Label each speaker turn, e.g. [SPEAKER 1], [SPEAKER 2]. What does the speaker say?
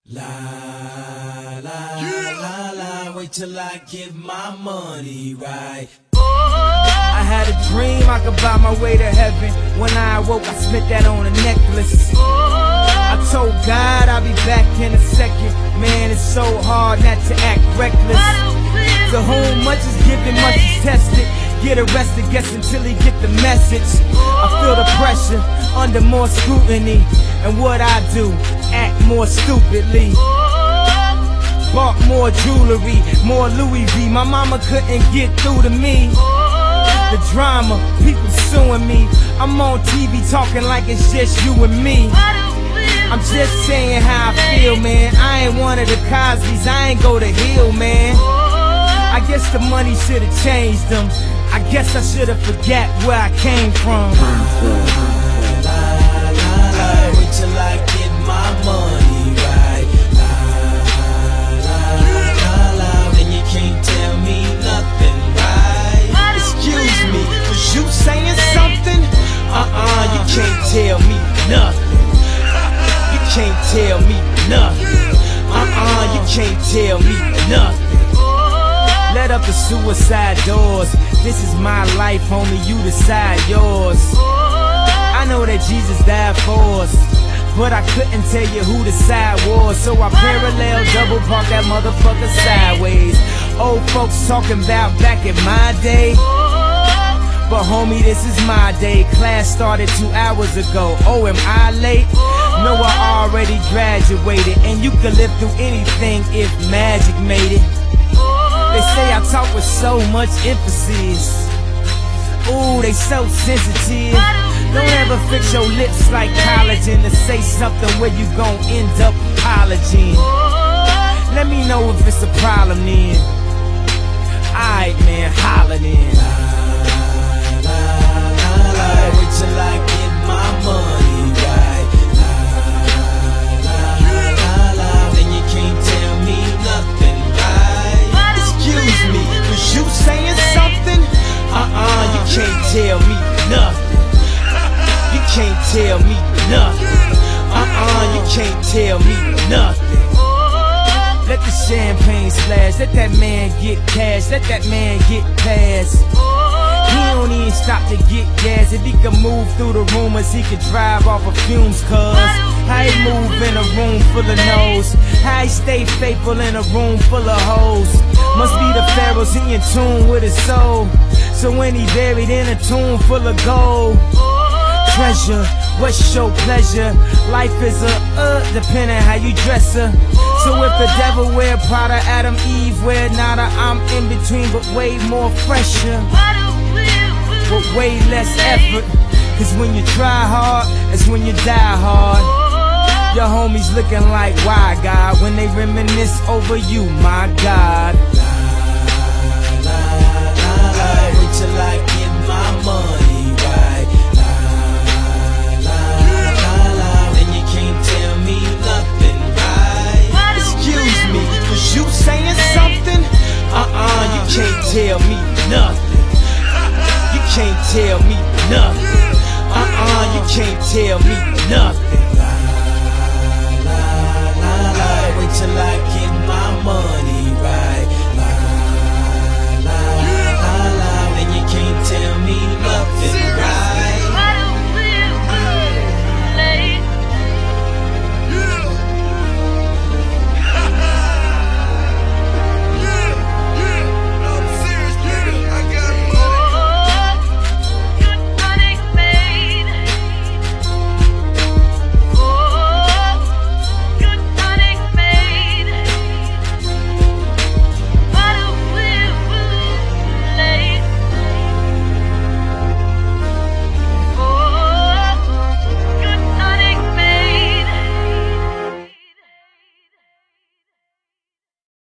[SPEAKER 1] La la la la, wait till I get my money right.
[SPEAKER 2] I had a dream I could buy my way to heaven. When I awoke, I spent that on a necklace. I told God I'll be back in a second. Man, it's so hard not to act reckless. To whom much is given, much is tested. Get arrested, guess until he get the message. I feel the pressure, under more scrutiny. And what I do, act more stupidly. Bought more jewelry, more Louis V. My mama couldn't get through to me. The drama, people suing me. I'm on TV talking like it's just you and me. I'm just saying how I feel, man. I ain't one of the Cosby's, I ain't go to Hill, man. I guess the money should've changed them. I guess I should've forgot where I came from.
[SPEAKER 1] Wait till I get my money right. Then you can't tell me nothing, right?
[SPEAKER 2] Excuse me, was you saying something?
[SPEAKER 1] You can't tell me nothing. You can't tell me nothing. You can't tell me nothing.
[SPEAKER 2] Let up the suicide doors. This is my life, homie, you decide yours. I know that Jesus died for us, but I couldn't tell you who the side was. So I parallel double park that motherfucker sideways. Old folks talking about back in my day, but homie, this is my day. Class started 2 hours ago. Oh, am I late? No, I already graduated. And you could live through anything if magic made it. They say I talk with so much emphasis. Ooh, they so sensitive. Don't ever fix your lips like collagen to say something where you gon' end up apologizing. Let me know if it's a problem then. Alright, man, holla then.
[SPEAKER 1] Wait till I get my money right. Then you can't tell me nothing, right?
[SPEAKER 2] Excuse me, was you saying something?
[SPEAKER 1] You can't tell me nothing. You can't tell me nothing. You can't tell me nothing.
[SPEAKER 2] Let the champagne splash, let that man get cash, let that man get past. He don't even stop to get gas. If he could move through the rumors, he could drive off of fumes, cuz how he move in a room full of no's, how he stay faithful in a room full of hoes. Must be the pharaohs, he in tune with his soul. So when he buried in a tomb full of gold, treasure, what's your pleasure? Life is depending how you dress her. So if the devil wear Prada, Adam, Eve wear nada, I'm in between but way more fresher, with way less effort. Cause when you try hard, it's when you die hard. Your homies looking like, why God? When they reminisce over you, my God.
[SPEAKER 1] Wait till I get my money.